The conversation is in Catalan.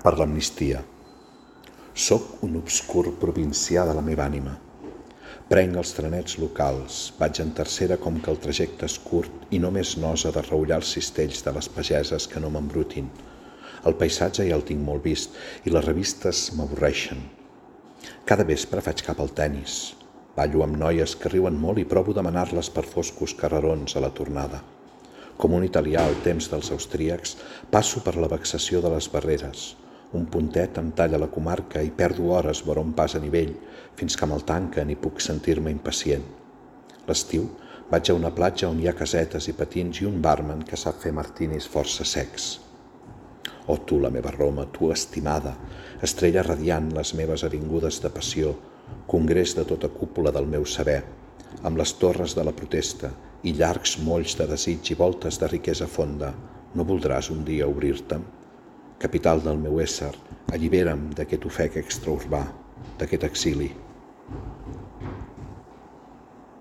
per l'amnistia. Soc un obscur provincià de la meva ànima. Prenc els trenets locals, vaig en tercera com que el trajecte és curt i només nosa de reullar els cistells de les pageses que no m'embrutin. El paisatge ja el tinc molt vist i les revistes m'avorreixen. Cada vespre faig cap al tennis. Ballo amb noies que riuen molt i provo demanar-les per foscos carrerons a la tornada. Com un italià al temps dels austríacs, passo per la vexació de les barreres. Un puntet em talla la comarca i perdo hores vora un pas a nivell, fins que me'l tanquen i puc sentir-me impacient. L'estiu vaig a una platja on hi ha casetes i patins i un barman que sap fer martinis força secs. Oh, tu, la meva Roma, tu, estimada, estrella radiant les meves avingudes de passió, congrés de tota cúpula del meu saber, amb les torres de la protesta i llargs molls de desig i voltes de riquesa fonda, no voldràs un dia obrir-te'm? Capital del meu ésser, allibera'm d'aquest ofec extraurbà, d'aquest exili.